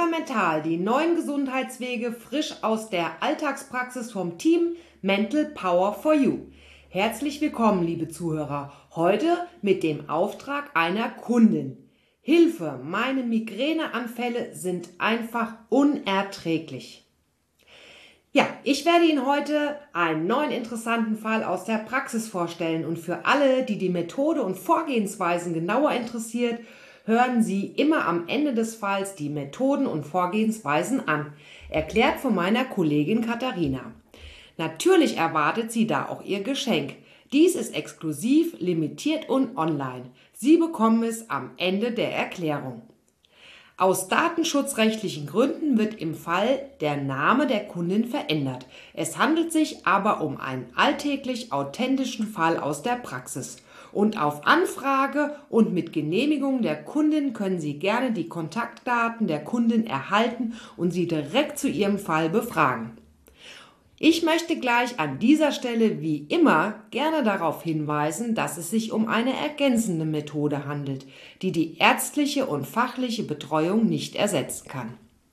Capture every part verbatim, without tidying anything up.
Yoga Mental, die neuen Gesundheitswege frisch aus der Alltagspraxis vom Team Mental Power for You. Herzlich willkommen, liebe Zuhörer, heute mit dem Auftrag einer Kundin. Hilfe, meine Migräneanfälle sind einfach unerträglich. Ja, ich werde Ihnen heute einen neuen interessanten Fall aus der Praxis vorstellen und für alle, die die Methode und Vorgehensweisen genauer interessiert, hören Sie immer am Ende des Falls die Methoden und Vorgehensweisen an, erklärt von meiner Kollegin Katharina. Natürlich erwartet sie da auch ihr Geschenk. Dies ist exklusiv, limitiert und online. Sie bekommen es am Ende der Erklärung. Aus datenschutzrechtlichen Gründen wird im Fall der Name der Kundin verändert. Es handelt sich aber um einen alltäglich authentischen Fall aus der Praxis. Und auf Anfrage und mit Genehmigung der Kundin können Sie gerne die Kontaktdaten der Kundin erhalten und sie direkt zu Ihrem Fall befragen. Ich möchte gleich an dieser Stelle wie immer gerne darauf hinweisen, dass es sich um eine ergänzende Methode handelt, die die ärztliche und fachliche Betreuung nicht ersetzen kann.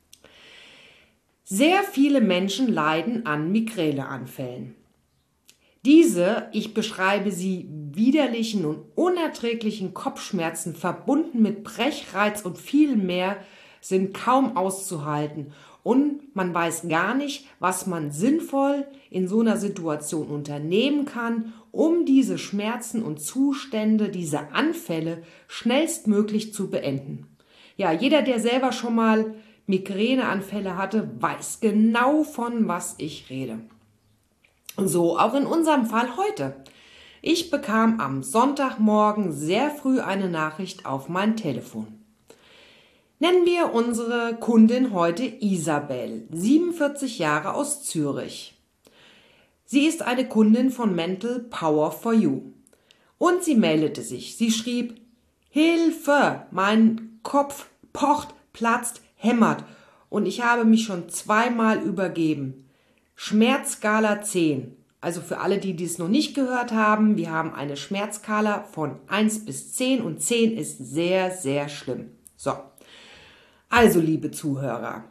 Sehr viele Menschen leiden an Migräneanfällen. Diese, ich beschreibe sie, widerlichen und unerträglichen Kopfschmerzen verbunden mit Brechreiz und viel mehr sind kaum auszuhalten und man weiß gar nicht, was man sinnvoll in so einer Situation unternehmen kann, um diese Schmerzen und Zustände, diese Anfälle schnellstmöglich zu beenden. Ja, jeder, der selber schon mal Migräneanfälle hatte, weiß genau, von was ich rede. So auch in unserem Fall heute. Ich bekam am Sonntagmorgen sehr früh eine Nachricht auf mein Telefon. Nennen wir unsere Kundin heute Isabel, siebenundvierzig Jahre aus Zürich. Sie ist eine Kundin von Mental Power for You. Und sie meldete sich. Sie schrieb: Hilfe, mein Kopf pocht, platzt, hämmert und ich habe mich schon zweimal übergeben. Schmerzskala zehn. Also für alle, die dies noch nicht gehört haben, wir haben eine Schmerzskala von eins bis zehn und zehn ist sehr, sehr schlimm. So, also liebe Zuhörer,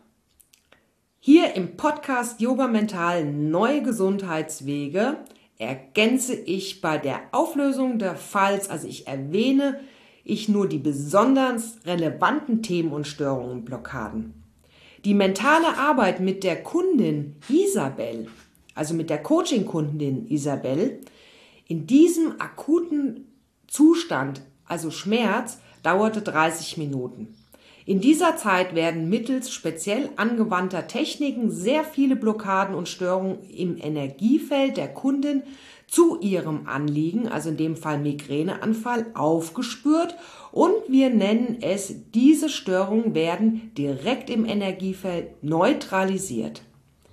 hier im Podcast Yoga Mental Neue Gesundheitswege ergänze ich bei der Auflösung der Falls, also ich erwähne ich nur die besonders relevanten Themen und Störungen und Blockaden. Die mentale Arbeit mit der Kundin Isabel, also mit der Coaching-Kundin Isabel, in diesem akuten Zustand, also Schmerz, dauerte dreißig Minuten. In dieser Zeit werden mittels speziell angewandter Techniken sehr viele Blockaden und Störungen im Energiefeld der Kundin zu ihrem Anliegen, also in dem Fall Migräneanfall, aufgespürt und wir nennen es, diese Störungen werden direkt im Energiefeld neutralisiert.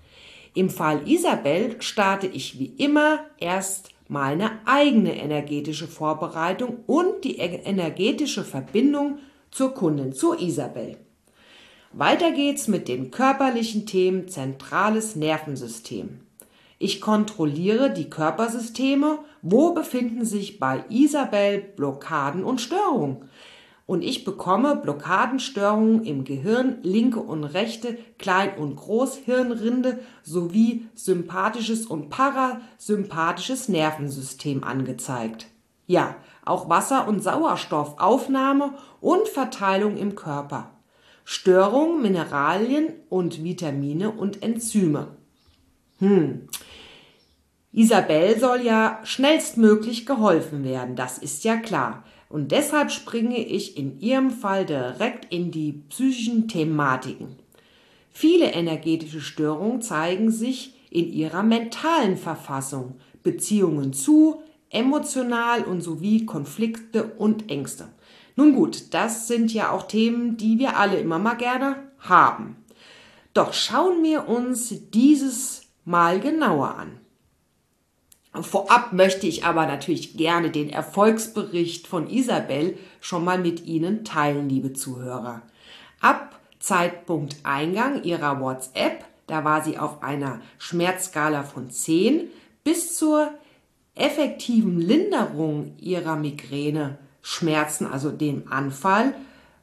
Im Fall Isabel starte ich wie immer erst meine eigene energetische Vorbereitung und die energetische Verbindung zur Kundin, zur Isabel. Weiter geht's mit den körperlichen Themen zentrales Nervensystem. Ich kontrolliere die Körpersysteme, wo befinden sich bei Isabel Blockaden und Störungen. Und ich bekomme Blockadenstörungen im Gehirn, linke und rechte, Klein- und Großhirnrinde sowie sympathisches und parasympathisches Nervensystem angezeigt. Ja, auch Wasser- und Sauerstoffaufnahme und Verteilung im Körper. Störungen, Mineralien und Vitamine und Enzyme. Hm. Isabel soll ja schnellstmöglich geholfen werden, das ist ja klar. Und deshalb springe ich in ihrem Fall direkt in die psychischen Thematiken. Viele energetische Störungen zeigen sich in ihrer mentalen Verfassung, Beziehungen zu, emotional und sowie Konflikte und Ängste. Nun gut, das sind ja auch Themen, die wir alle immer mal gerne haben. Doch schauen wir uns dieses mal genauer an. Vorab möchte ich aber natürlich gerne den Erfolgsbericht von Isabel schon mal mit Ihnen teilen, liebe Zuhörer. Ab Zeitpunkt Eingang ihrer WhatsApp, da war sie auf einer Schmerzskala von zehn, bis zur effektiven Linderung ihrer Migräne, Schmerzen, also dem Anfall,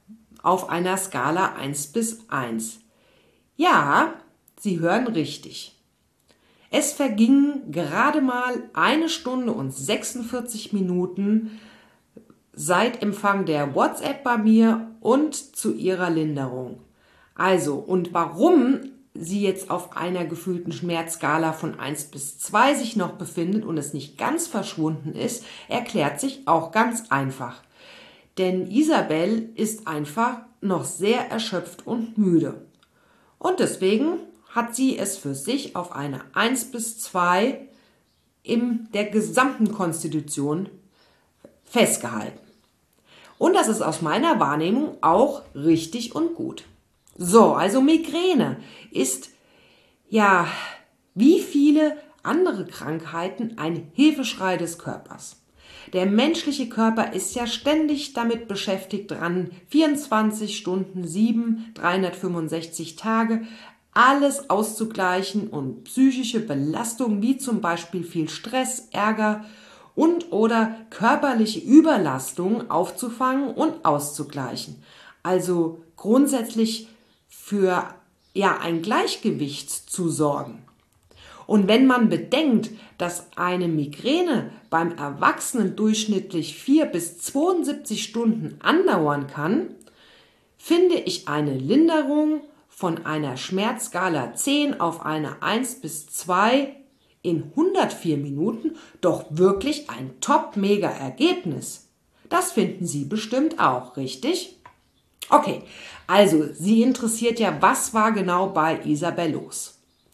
auf einer Skala eins bis eins. Ja, Sie hören richtig. Es vergingen gerade mal eine Stunde und sechsundvierzig Minuten seit Empfang der WhatsApp bei mir und zu ihrer Linderung. Also, und warum sie jetzt auf einer gefühlten Schmerzskala von eins bis zwei sich noch befindet und es nicht ganz verschwunden ist, erklärt sich auch ganz einfach. Denn Isabel ist einfach noch sehr erschöpft und müde. Und deswegen hat sie es für sich auf eine eins bis zwei in der gesamten Konstitution festgehalten. Und das ist aus meiner Wahrnehmung auch richtig und gut. So, also Migräne ist ja wie viele andere Krankheiten ein Hilfeschrei des Körpers. Der menschliche Körper ist ja ständig damit beschäftigt, dran vierundzwanzig Stunden, sieben, dreihundertfünfundsechzig Tage, alles auszugleichen und psychische Belastungen wie zum Beispiel viel Stress, Ärger und oder körperliche Überlastung aufzufangen und auszugleichen. Also grundsätzlich für ja, ein Gleichgewicht zu sorgen. Und wenn man bedenkt, dass eine Migräne beim Erwachsenen durchschnittlich vier bis zweiundsiebzig Stunden andauern kann, finde ich eine Linderung von einer Schmerzskala zehn auf eine eins bis zwei in hundertvier Minuten doch wirklich ein Top-Mega-Ergebnis. Das finden Sie bestimmt auch, richtig? Okay, also Sie interessiert ja, was war genau bei Isabel los?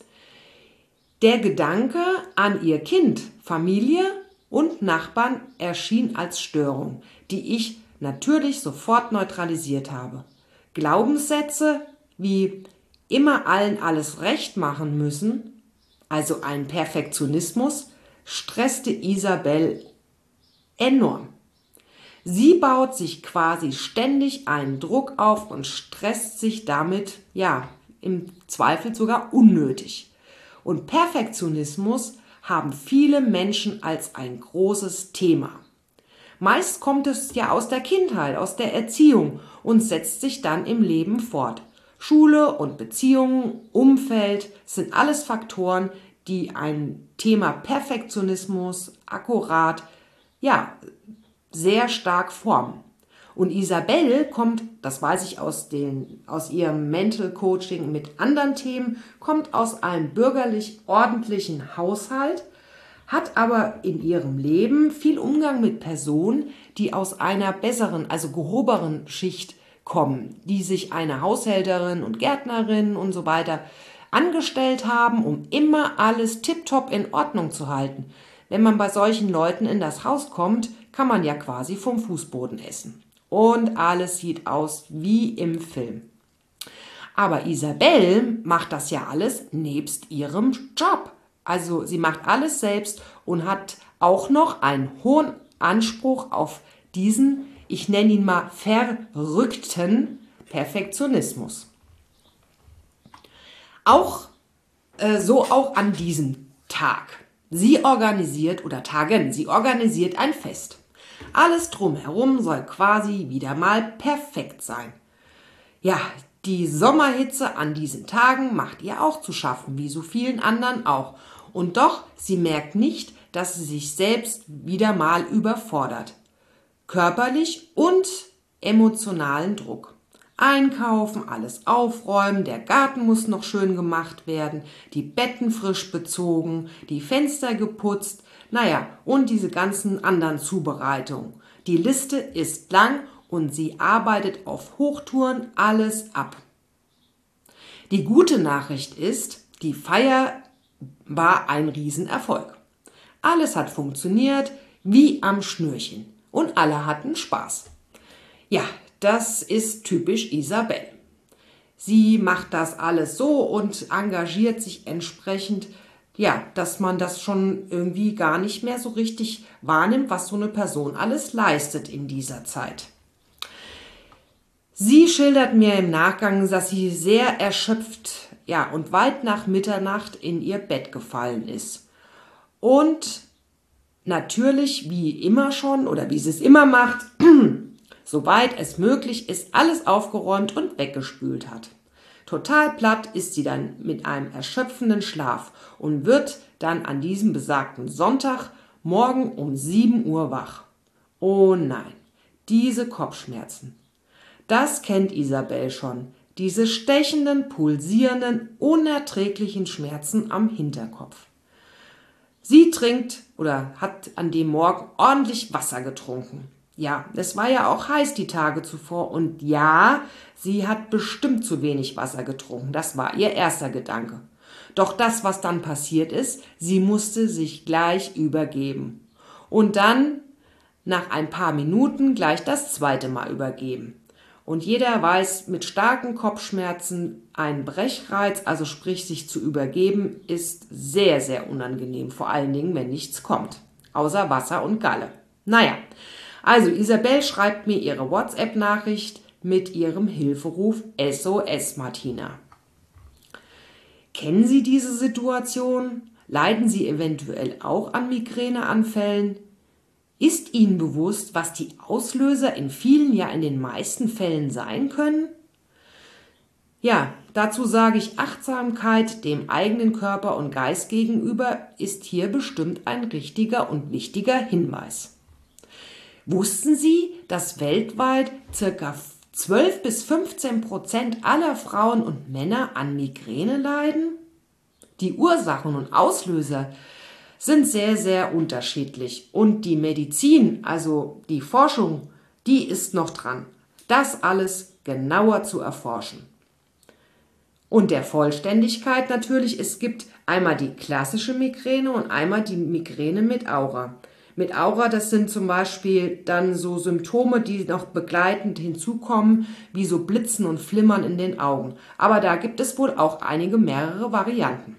Der Gedanke an ihr Kind, Familie und Nachbarn erschien als Störung, die ich natürlich sofort neutralisiert habe. Glaubenssätze wie immer allen alles recht machen müssen, also ein Perfektionismus, stresste Isabel enorm. Sie baut sich quasi ständig einen Druck auf und stresst sich damit, ja, im Zweifel sogar unnötig. Und Perfektionismus haben viele Menschen als ein großes Thema. Meist kommt es ja aus der Kindheit, aus der Erziehung und setzt sich dann im Leben fort. Schule und Beziehungen, Umfeld sind alles Faktoren, die ein Thema Perfektionismus akkurat, ja, sehr stark formen. Und Isabel kommt, das weiß ich aus, den, aus ihrem Mental Coaching mit anderen Themen, kommt aus einem bürgerlich ordentlichen Haushalt, hat aber in ihrem Leben viel Umgang mit Personen, die aus einer besseren, also gehobenen Schicht kommen, die sich eine Haushälterin und Gärtnerin und so weiter angestellt haben, um immer alles tipptopp in Ordnung zu halten. Wenn man bei solchen Leuten in das Haus kommt, kann man ja quasi vom Fußboden essen. Und alles sieht aus wie im Film. Aber Isabel macht das ja alles nebst ihrem Job. Also sie macht alles selbst und hat auch noch einen hohen Anspruch auf diesen, ich nenne ihn mal verrückten Perfektionismus. Auch äh, so auch an diesem Tag. Sie organisiert oder Tagen, sie organisiert ein Fest. Alles drumherum soll quasi wieder mal perfekt sein. Ja, die Sommerhitze an diesen Tagen macht ihr auch zu schaffen, wie so vielen anderen auch. Und doch, sie merkt nicht, dass sie sich selbst wieder mal überfordert. Körperlich und emotionalen Druck. Einkaufen, alles aufräumen, der Garten muss noch schön gemacht werden, die Betten frisch bezogen, die Fenster geputzt, naja, und diese ganzen anderen Zubereitungen. Die Liste ist lang und sie arbeitet auf Hochtouren alles ab. Die gute Nachricht ist, die Feier war ein Riesenerfolg. Alles hat funktioniert wie am Schnürchen und alle hatten Spaß. Ja, das ist typisch Isabel. Sie macht das alles so und engagiert sich entsprechend, ja, dass man das schon irgendwie gar nicht mehr so richtig wahrnimmt, was so eine Person alles leistet in dieser Zeit. Sie schildert mir im Nachgang, dass sie sehr erschöpft, ja, und weit nach Mitternacht in ihr Bett gefallen ist. Und natürlich, wie immer schon, oder wie sie es immer macht, soweit es möglich ist, alles aufgeräumt und weggespült hat. Total platt ist sie dann mit einem erschöpfenden Schlaf und wird dann an diesem besagten Sonntag morgen um sieben Uhr wach. Oh nein, diese Kopfschmerzen. Das kennt Isabel schon, diese stechenden, pulsierenden, unerträglichen Schmerzen am Hinterkopf. Sie trinkt oder hat an dem Morgen ordentlich Wasser getrunken. Ja, es war ja auch heiß die Tage zuvor und ja, sie hat bestimmt zu wenig Wasser getrunken. Das war ihr erster Gedanke. Doch das, was dann passiert ist, sie musste sich gleich übergeben. Und dann, nach ein paar Minuten, gleich das zweite Mal übergeben. Und jeder weiß, mit starken Kopfschmerzen ein Brechreiz, also sprich sich zu übergeben, ist sehr, sehr unangenehm. Vor allen Dingen, wenn nichts kommt. Außer Wasser und Galle. Naja, also Isabel schreibt mir ihre WhatsApp-Nachricht mit ihrem Hilferuf S O S Martina. Kennen Sie diese Situation? Leiden Sie eventuell auch an Migräneanfällen? Ist Ihnen bewusst, was die Auslöser in vielen, ja in den meisten Fällen sein können? Ja, dazu sage ich, Achtsamkeit dem eigenen Körper und Geist gegenüber ist hier bestimmt ein richtiger und wichtiger Hinweis. Wussten Sie, dass weltweit ca. zwölf bis fünfzehn Prozent aller Frauen und Männer an Migräne leiden? Die Ursachen und Auslöser sind sehr, sehr unterschiedlich. Und die Medizin, also die Forschung, die ist noch dran, das alles genauer zu erforschen. Und der Vollständigkeit natürlich, es gibt einmal die klassische Migräne und einmal die Migräne mit Aura. Mit Aura, das sind zum Beispiel dann so Symptome, die noch begleitend hinzukommen, wie so Blitzen und Flimmern in den Augen. Aber da gibt es wohl auch einige mehrere Varianten.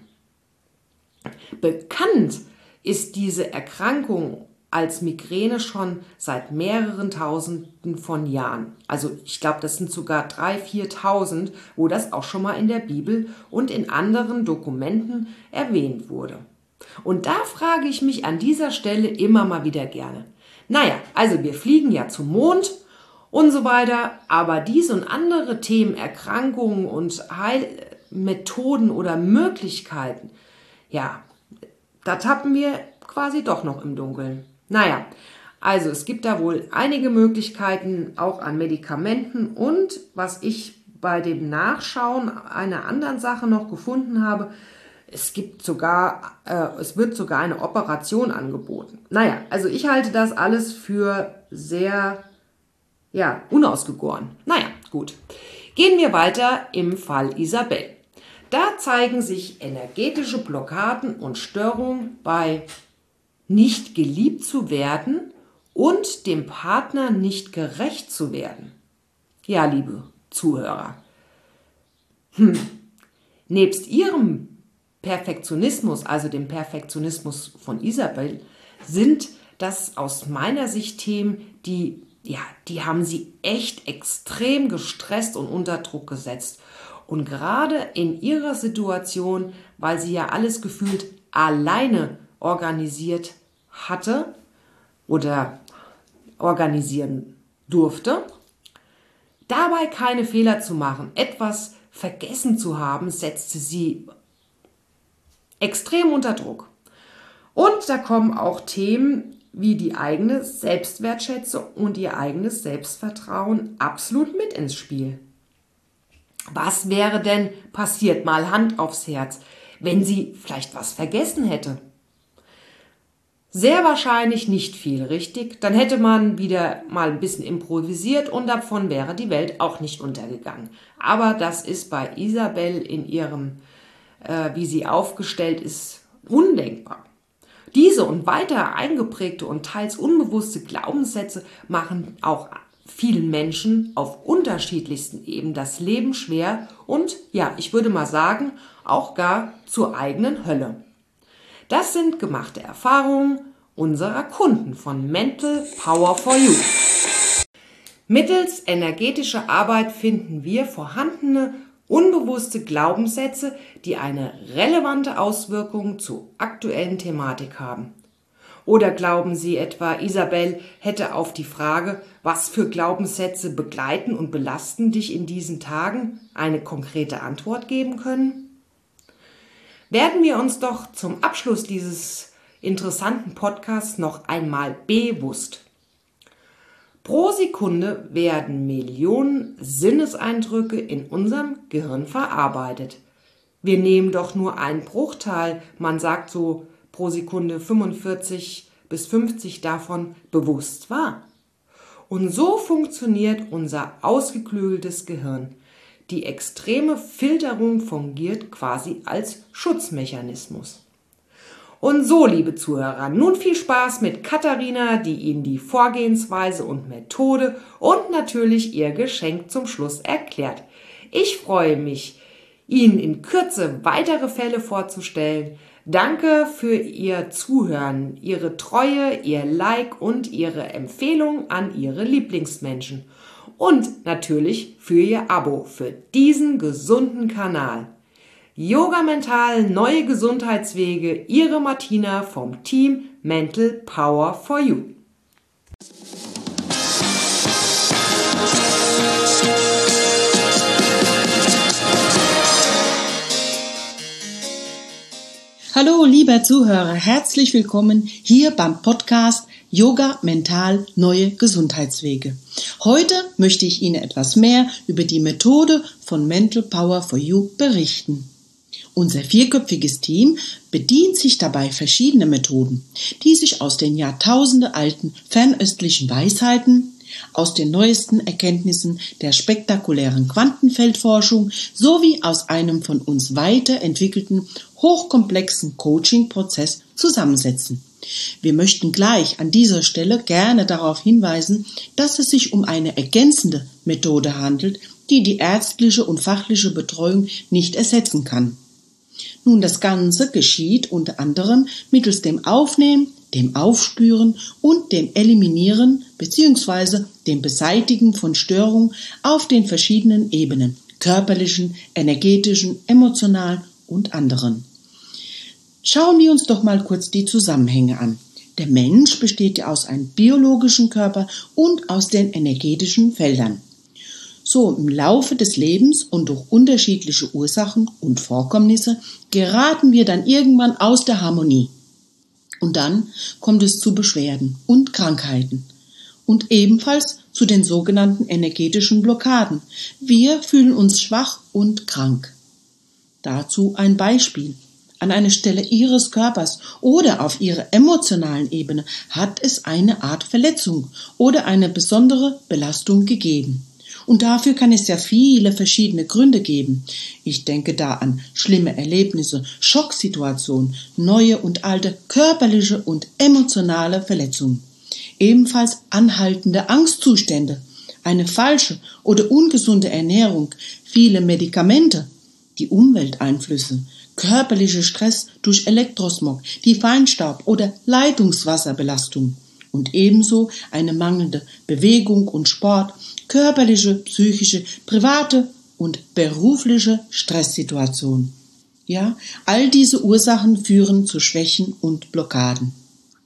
Bekannt ist diese Erkrankung als Migräne schon seit mehreren Tausenden von Jahren. Also ich glaube, das sind sogar dreitausend, viertausend, wo das auch schon mal in der Bibel und in anderen Dokumenten erwähnt wurde. Und da frage ich mich an dieser Stelle immer mal wieder gerne. Naja, also wir fliegen ja zum Mond und so weiter, aber diese und andere Themen, Erkrankungen und Heilmethoden oder Möglichkeiten, ja, da tappen wir quasi doch noch im Dunkeln. Naja, also es gibt da wohl einige Möglichkeiten auch an Medikamenten und was ich bei dem Nachschauen einer anderen Sache noch gefunden habe, es gibt sogar, äh, es wird sogar eine Operation angeboten. Naja, also ich halte das alles für sehr, ja, unausgegoren. Naja, gut. Gehen wir weiter im Fall Isabel. Da zeigen sich energetische Blockaden und Störungen bei nicht geliebt zu werden und dem Partner nicht gerecht zu werden. Ja, liebe Zuhörer, hm. nebst ihrem Perfektionismus, also dem Perfektionismus von Isabel, sind das aus meiner Sicht Themen, die, ja, die haben sie echt extrem gestresst und unter Druck gesetzt. Und gerade in ihrer Situation, weil sie ja alles gefühlt alleine organisiert hatte oder organisieren durfte, dabei keine Fehler zu machen, etwas vergessen zu haben, setzte sie extrem unter Druck. Und da kommen auch Themen wie die eigene Selbstwertschätzung und ihr eigenes Selbstvertrauen absolut mit ins Spiel. Was wäre denn passiert, mal Hand aufs Herz, wenn sie vielleicht was vergessen hätte? Sehr wahrscheinlich nicht viel, richtig? Dann hätte man wieder mal ein bisschen improvisiert und davon wäre die Welt auch nicht untergegangen. Aber das ist bei Isabel in ihrem, äh, wie sie aufgestellt ist, undenkbar. Diese und weiter eingeprägte und teils unbewusste Glaubenssätze machen auch vielen Menschen auf unterschiedlichsten Ebenen das Leben schwer und, ja, ich würde mal sagen, auch gar zur eigenen Hölle. Das sind gemachte Erfahrungen unserer Kunden von Mental Power for You. Mittels energetischer Arbeit finden wir vorhandene, unbewusste Glaubenssätze, die eine relevante Auswirkung zur aktuellen Thematik haben. Oder glauben Sie etwa, Isabel hätte auf die Frage, was für Glaubenssätze begleiten und belasten dich in diesen Tagen, eine konkrete Antwort geben können? Werden wir uns doch zum Abschluss dieses interessanten Podcasts noch einmal bewusst. Pro Sekunde werden Millionen Sinneseindrücke in unserem Gehirn verarbeitet. Wir nehmen doch nur einen Bruchteil, man sagt so pro Sekunde fünfundvierzig bis fünfzig davon bewusst wahr. Und so funktioniert unser ausgeklügeltes Gehirn. Die extreme Filterung fungiert quasi als Schutzmechanismus. Und so, liebe Zuhörer, nun viel Spaß mit Katharina, die Ihnen die Vorgehensweise und Methode und natürlich ihr Geschenk zum Schluss erklärt. Ich freue mich, Ihnen in Kürze weitere Fälle vorzustellen. Danke für Ihr Zuhören, Ihre Treue, Ihr Like und Ihre Empfehlung an Ihre Lieblingsmenschen. Und natürlich für Ihr Abo für diesen gesunden Kanal. Yoga Mental, neue Gesundheitswege, Ihre Martina vom Team Mental Power for You. Hallo, lieber Zuhörer, herzlich willkommen hier beim Podcast Yoga Mental, neue Gesundheitswege. Heute möchte ich Ihnen etwas mehr über die Methode von Mental Power for You berichten. Unser vierköpfiges Team bedient sich dabei verschiedener Methoden, die sich aus den jahrtausendealten fernöstlichen Weisheiten, aus den neuesten Erkenntnissen der spektakulären Quantenfeldforschung sowie aus einem von uns weiterentwickelten, hochkomplexen Coaching-Prozess zusammensetzen. Wir möchten gleich an dieser Stelle gerne darauf hinweisen, dass es sich um eine ergänzende Methode handelt, die die ärztliche und fachliche Betreuung nicht ersetzen kann. Nun, das Ganze geschieht unter anderem mittels dem Aufnehmen, dem Aufspüren und dem Eliminieren bzw. dem Beseitigen von Störungen auf den verschiedenen Ebenen, körperlichen, energetischen, emotionalen und anderen. Schauen wir uns doch mal kurz die Zusammenhänge an. Der Mensch besteht ja aus einem biologischen Körper und aus den energetischen Feldern. So im Laufe des Lebens und durch unterschiedliche Ursachen und Vorkommnisse geraten wir dann irgendwann aus der Harmonie. Und dann kommt es zu Beschwerden und Krankheiten und ebenfalls zu den sogenannten energetischen Blockaden. Wir fühlen uns schwach und krank. Dazu ein Beispiel. An einer Stelle Ihres Körpers oder auf Ihrer emotionalen Ebene hat es eine Art Verletzung oder eine besondere Belastung gegeben. Und dafür kann es ja viele verschiedene Gründe geben. Ich denke da an schlimme Erlebnisse, Schocksituationen, neue und alte körperliche und emotionale Verletzungen. Ebenfalls anhaltende Angstzustände, eine falsche oder ungesunde Ernährung, viele Medikamente, die Umwelteinflüsse, körperlicher Stress durch Elektrosmog, die Feinstaub- oder Leitungswasserbelastung und ebenso eine mangelnde Bewegung und Sport, körperliche, psychische, private und berufliche Stresssituation. Ja, all diese Ursachen führen zu Schwächen und Blockaden.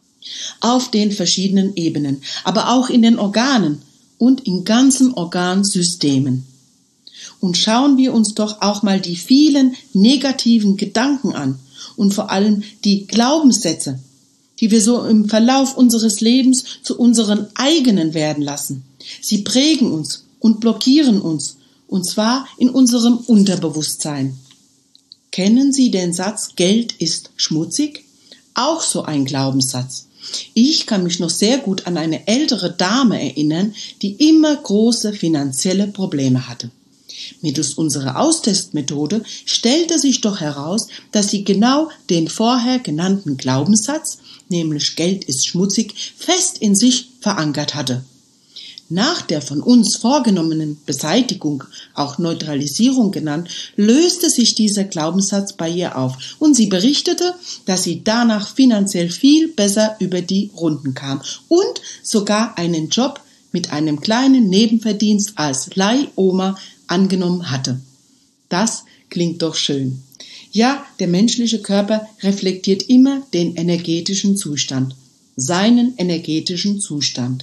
Auf den verschiedenen Ebenen, aber auch in den Organen und in ganzen Organsystemen. Und schauen wir uns doch auch mal die vielen negativen Gedanken an und vor allem die Glaubenssätze, die wir so im Verlauf unseres Lebens zu unseren eigenen werden lassen. Sie prägen uns und blockieren uns, und zwar in unserem Unterbewusstsein. Kennen Sie den Satz, Geld ist schmutzig? Auch so ein Glaubenssatz. Ich kann mich noch sehr gut an eine ältere Dame erinnern, die immer große finanzielle Probleme hatte. Mittels unserer Austestmethode stellte sich doch heraus, dass sie genau den vorher genannten Glaubenssatz, nämlich Geld ist schmutzig, fest in sich verankert hatte. Nach der von uns vorgenommenen Beseitigung, auch Neutralisierung genannt, löste sich dieser Glaubenssatz bei ihr auf und sie berichtete, dass sie danach finanziell viel besser über die Runden kam und sogar einen Job mit einem kleinen Nebenverdienst als Leihoma angenommen hatte. Das klingt doch schön. Ja, der menschliche Körper reflektiert immer den energetischen Zustand. seinen energetischen Zustand.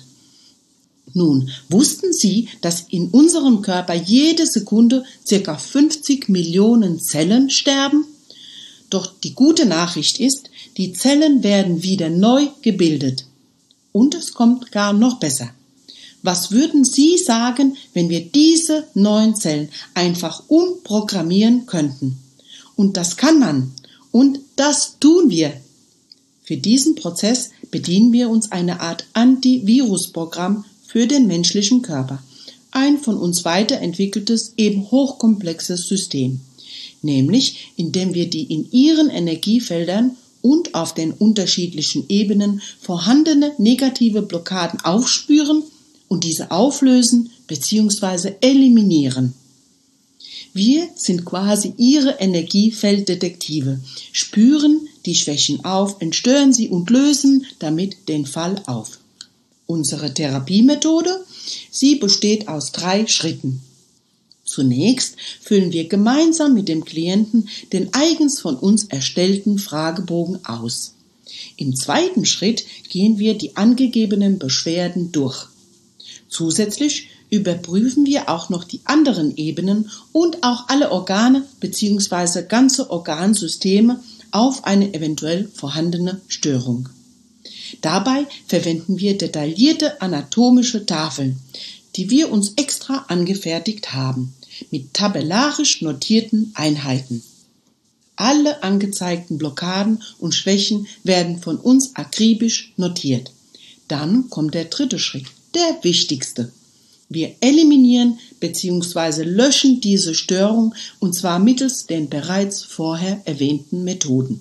Nun, wussten Sie, dass in unserem Körper jede Sekunde ca. fünfzig Millionen Zellen sterben? Doch die gute Nachricht ist, die Zellen werden wieder neu gebildet. Und es kommt gar noch besser. Was würden Sie sagen, wenn wir diese neuen Zellen einfach umprogrammieren könnten? Und das kann man. Und das tun wir. Für diesen Prozess bedienen wir uns einer Art Antivirusprogramm für den menschlichen Körper. Ein von uns weiterentwickeltes, eben hochkomplexes System. Nämlich, indem wir die in ihren Energiefeldern und auf den unterschiedlichen Ebenen vorhandene negative Blockaden aufspüren und diese auflösen bzw. eliminieren. Wir sind quasi ihre Energiefelddetektive, spüren die Schwächen auf, entstören sie und lösen damit den Fall auf. Unsere Therapiemethode, sie besteht aus drei Schritten. Zunächst füllen wir gemeinsam mit dem Klienten den eigens von uns erstellten Fragebogen aus. Im zweiten Schritt gehen wir die angegebenen Beschwerden durch. Zusätzlich überprüfen wir auch noch die anderen Ebenen und auch alle Organe bzw. ganze Organsysteme auf eine eventuell vorhandene Störung. Dabei verwenden wir detaillierte anatomische Tafeln, die wir uns extra angefertigt haben, mit tabellarisch notierten Einheiten. Alle angezeigten Blockaden und Schwächen werden von uns akribisch notiert. Dann kommt der dritte Schritt, der wichtigste. Wir eliminieren bzw. löschen diese Störung und zwar mittels den bereits vorher erwähnten Methoden.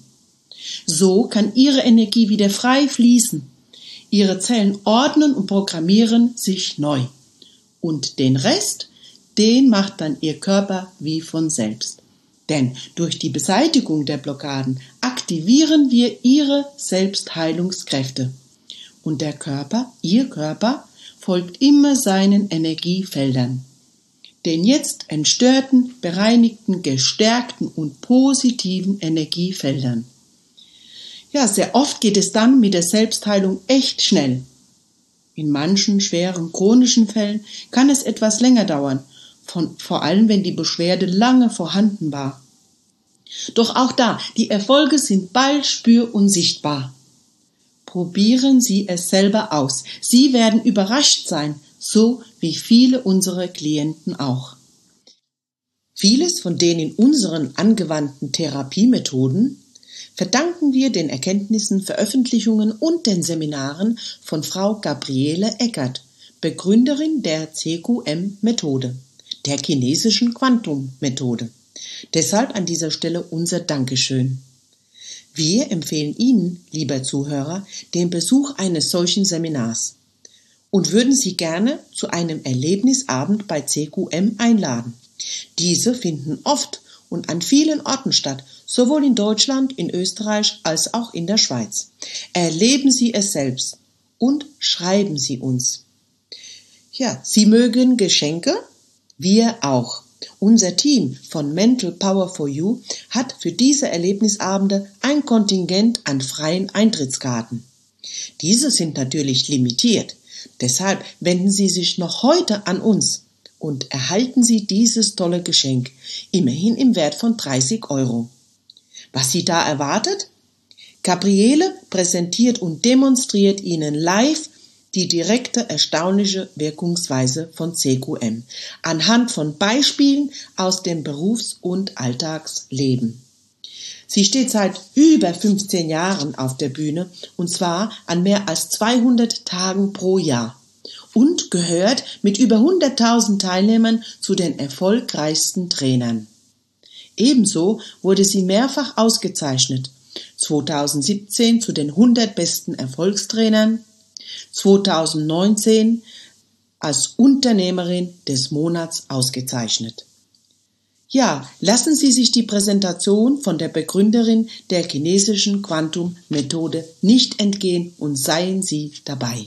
So kann Ihre Energie wieder frei fließen. Ihre Zellen ordnen und programmieren sich neu. Und den Rest, den macht dann Ihr Körper wie von selbst. Denn durch die Beseitigung der Blockaden aktivieren wir Ihre Selbstheilungskräfte. Und der Körper, Ihr Körper, folgt immer seinen Energiefeldern. Den jetzt entstörten, bereinigten, gestärkten und positiven Energiefeldern. Ja, sehr oft geht es dann mit der Selbstheilung echt schnell. In manchen schweren chronischen Fällen kann es etwas länger dauern, von, vor allem wenn die Beschwerde lange vorhanden war. Doch auch da, die Erfolge sind bald spür- und sichtbar. Probieren Sie es selber aus. Sie werden überrascht sein, so wie viele unserer Klienten auch. Vieles von den in unseren angewandten Therapiemethoden verdanken wir den Erkenntnissen, Veröffentlichungen und den Seminaren von Frau Gabriele Eckert, Begründerin der C Q M-Methode, der chinesischen Quantum-Methode. Deshalb an dieser Stelle unser Dankeschön. Wir empfehlen Ihnen, lieber Zuhörer, den Besuch eines solchen Seminars und würden Sie gerne zu einem Erlebnisabend bei C Q M einladen. Diese finden oft und an vielen Orten statt, sowohl in Deutschland, in Österreich als auch in der Schweiz. Erleben Sie es selbst und schreiben Sie uns. Ja, Sie mögen Geschenke? Wir auch. Unser Team von Mental Power for You hat für diese Erlebnisabende ein Kontingent an freien Eintrittskarten. Diese sind natürlich limitiert. Deshalb wenden Sie sich noch heute an uns und erhalten Sie dieses tolle Geschenk, immerhin im Wert von dreißig Euro. Was Sie da erwartet? Gabriele präsentiert und demonstriert Ihnen live die direkte, erstaunliche Wirkungsweise von C Q M anhand von Beispielen aus dem Berufs- und Alltagsleben. Sie steht seit über fünfzehn Jahren auf der Bühne und zwar an mehr als zweihundert Tagen pro Jahr und gehört mit über hunderttausend Teilnehmern zu den erfolgreichsten Trainern. Ebenso wurde sie mehrfach ausgezeichnet, zweitausendsiebzehn zu den hundert besten Erfolgstrainern, zweitausendneunzehn als Unternehmerin des Monats ausgezeichnet. Ja, lassen Sie sich die Präsentation von der Begründerin der chinesischen Quantum-Methode nicht entgehen und seien Sie dabei.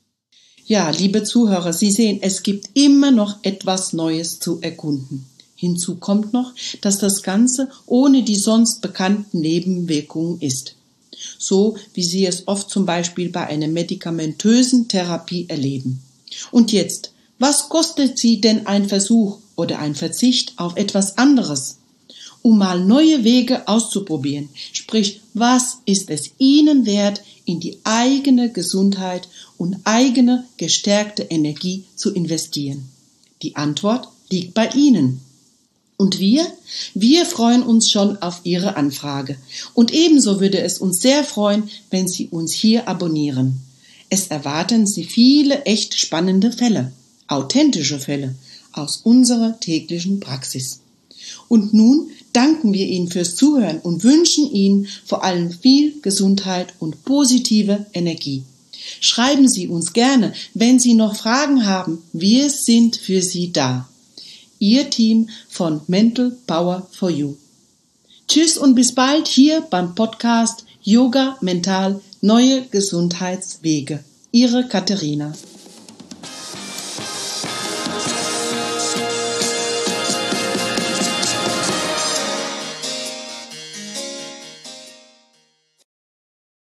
Ja, liebe Zuhörer, Sie sehen, es gibt immer noch etwas Neues zu erkunden. Hinzu kommt noch, dass das Ganze ohne die sonst bekannten Nebenwirkungen ist. so wie Sie es oft zum Beispiel bei einer medikamentösen Therapie erleben. Und jetzt, was kostet Sie denn ein Versuch oder ein Verzicht auf etwas anderes? Um mal neue Wege auszuprobieren, sprich, was ist es Ihnen wert, in die eigene Gesundheit und eigene gestärkte Energie zu investieren? Die Antwort liegt bei Ihnen. Und wir? Wir freuen uns schon auf Ihre Anfrage. Und ebenso würde es uns sehr freuen, wenn Sie uns hier abonnieren. Es erwarten Sie viele echt spannende Fälle, authentische Fälle aus unserer täglichen Praxis. Und nun danken wir Ihnen fürs Zuhören und wünschen Ihnen vor allem viel Gesundheit und positive Energie. Schreiben Sie uns gerne, wenn Sie noch Fragen haben. Wir sind für Sie da. Ihr Team von Mental Power for You. Tschüss und bis bald hier beim Podcast Yoga Mental Neue Gesundheitswege. Ihre Katharina.